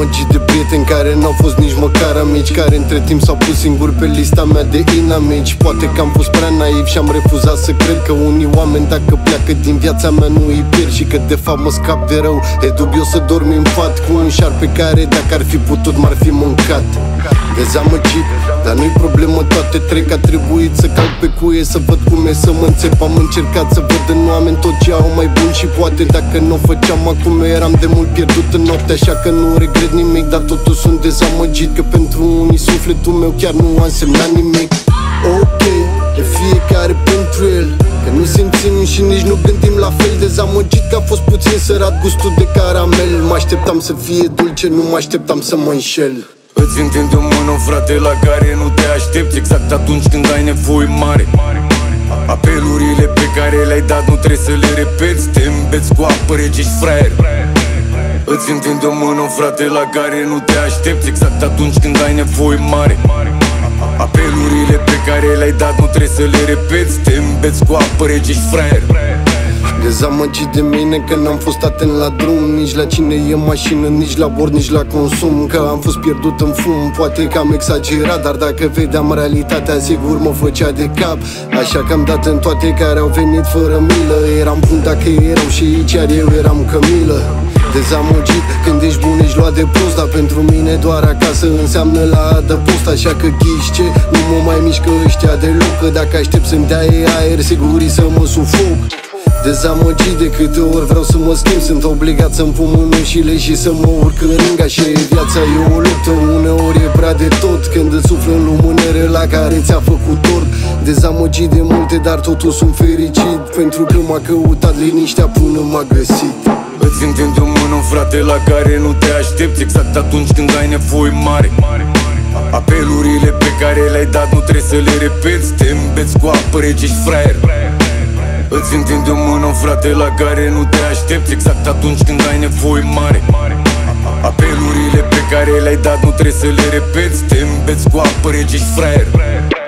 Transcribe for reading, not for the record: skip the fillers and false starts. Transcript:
Dezamăgit de prieteni care n-au fost nici măcar amici, care între timp s-au pus singuri pe lista mea de inamici. Poate că am fost prea naiv și am refuzat să cred că unii oameni dacă pleacă din viața mea nu îi pierd, și că de fapt mă scap de rău. E dubios să dormi în pat cu un șarpe care, dacă ar fi putut, m-ar fi mâncat. Dezamăgit, dar nu-i problemă, toate trec. A trebuit să calc pe cuie, să văd cum e să mă înțep. Am încercat să văd în oameni tot ce au mai bun, și poate dacă nu o făceam acum eu eram de mult pierdut în noapte. Așa că nu regret nimic, dar totuși sunt dezamăgit că pentru unii sufletul meu chiar nu a însemnat nimic. Ok, e fiecare pentru el, că nu simțim și nici nu gândim la fel. Dezamăgit că a fost puțin sărat gustul de caramel. Mă așteptam să fie dulce, nu mă așteptam să mă înșel. Îți întind o mână, frate, la care nu te aștepți exact atunci când ai nevoi mare. Apelurile pe care le-ai dat nu trebuie să le repeți. Te îmbeți cu apă rece, ești fraier. Îți întind o mână, frate, la care nu te aștepți exact atunci când ai nevoi mare. Apelurile pe care le-ai dat nu trebuie să le repeți. Te îmbeți cu apă rece, ești fraier. Dezamăgit de mine că n-am fost atent la drum, nici la cine e mașină, nici la bord, nici la consum. Că am fost pierdut în fum, poate că am exagerat, dar dacă vedeam realitatea sigur mă făcea de cap. Așa că am dat în toate care au venit fără milă. Eram bun dacă erau și aici, iar eu eram cămilă. Dezamăgit când ești bun, ești luat de prost, dar pentru mine doar acasă înseamnă la adăpost. Așa că ghiși ce, nu mă mai mișcă ăștia deloc, că dacă aștept să-mi dea aer, sigurii să mă sufoc. Dezamăgit de câte ori vreau să mă schimb, sunt obligat să-mi pun mânușile și să mă urc în ring. Așa e viața, e o luptă, uneori e prea de tot, când îți suflă în lumânere la care ți-a făcut tort. Dezamăgit de multe, dar totuși sunt fericit, pentru că m-a căutat liniștea până m-a găsit. Îți întind o mână, frate, la care nu te aștepți exact atunci când ai nevoi mare. Apelurile pe care le-ai dat nu trebuie să le repeți. Te îmbeți cu apă rece, ești fraier. Îți întind o mână, frate, la care nu te aștepți exact atunci când ai nevoi mare. Apelurile pe care le-ai dat nu trebuie să le repeți. Te îmbeți cu apă rece, ești fraier.